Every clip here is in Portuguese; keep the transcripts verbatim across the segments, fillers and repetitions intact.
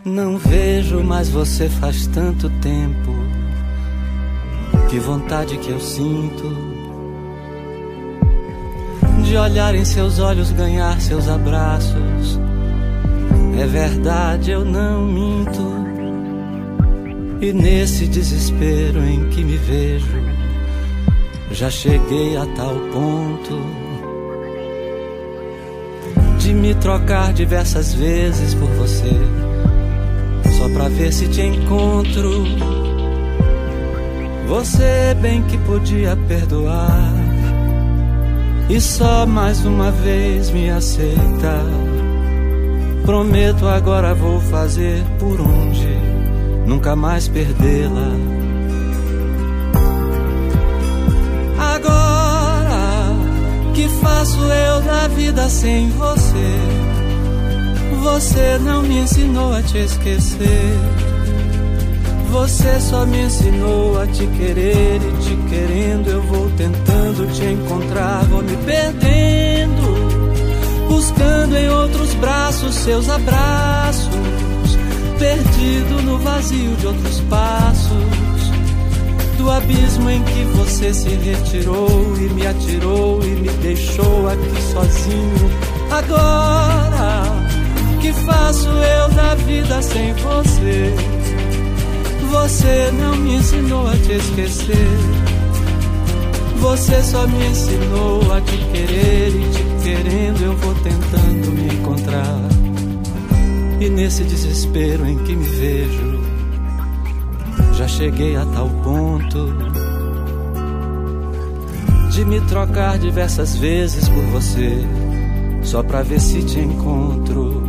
Não vejo mais você faz tanto tempo. Que vontade que eu sinto de olhar em seus olhos, ganhar seus abraços. É verdade, eu não minto. E nesse desespero em que me vejo, já cheguei a tal ponto de me trocar diversas vezes por você, só pra ver se te encontro. Você bem que podia perdoar e só mais uma vez me aceita. Prometo agora vou fazer por onde nunca mais perdê-la. Agora que faço eu da vida sem você? Você não me ensinou a te esquecer. Você só me ensinou a te querer, e te querendo eu vou tentando te encontrar. Vou me perdendo, buscando em outros braços seus abraços, perdido no vazio de outros passos, do abismo em que você se retirou e me atirou e me deixou aqui sozinho. Agora que faço eu da vida sem você? Você não me ensinou a te esquecer. Você só me ensinou a te querer, e te querendo eu vou tentando me encontrar. E nesse desespero em que me vejo, já cheguei a tal ponto de me trocar diversas vezes por você, só pra ver se te encontro.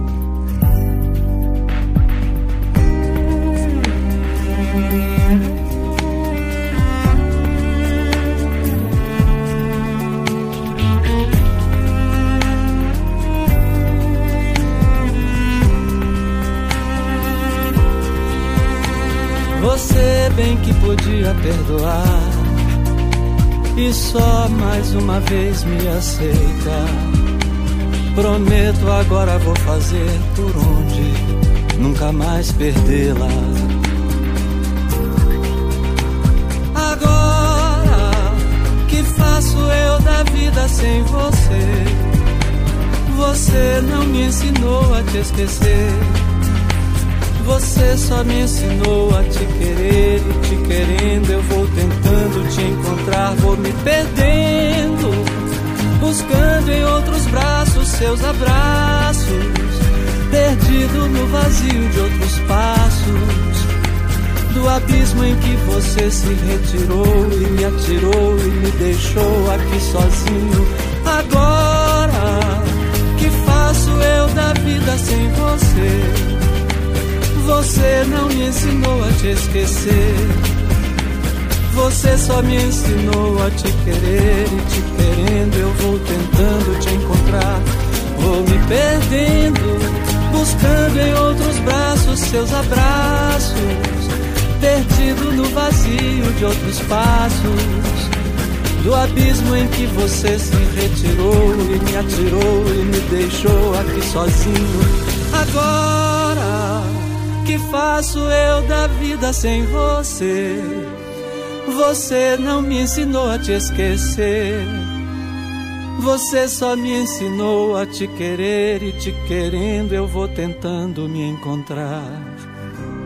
Você bem que podia perdoar e só mais uma vez me aceita. Prometo agora vou fazer por onde nunca mais perdê-la. Agora que faço eu da vida sem você? Você não me ensinou a te esquecer. Você só me ensinou a te querer, e te querendo eu vou tentando te encontrar. Vou me perdendo, buscando em outros braços seus abraços, perdido no vazio de outros passos, do abismo em que você se retirou e me atirou e me deixou aqui sozinho. Agora que faço eu da vida sem você? Você não me ensinou a te esquecer. Você só me ensinou a te querer, e te querendo eu vou tentando te encontrar. Vou me perdendo, buscando em outros braços seus abraços, perdido no vazio de outros passos, do abismo em que você se retirou e me atirou e me deixou aqui sozinho. Agora que faço eu da vida sem você? Você não me ensinou a te esquecer. Você só me ensinou a te querer, e te querendo eu vou tentando me encontrar.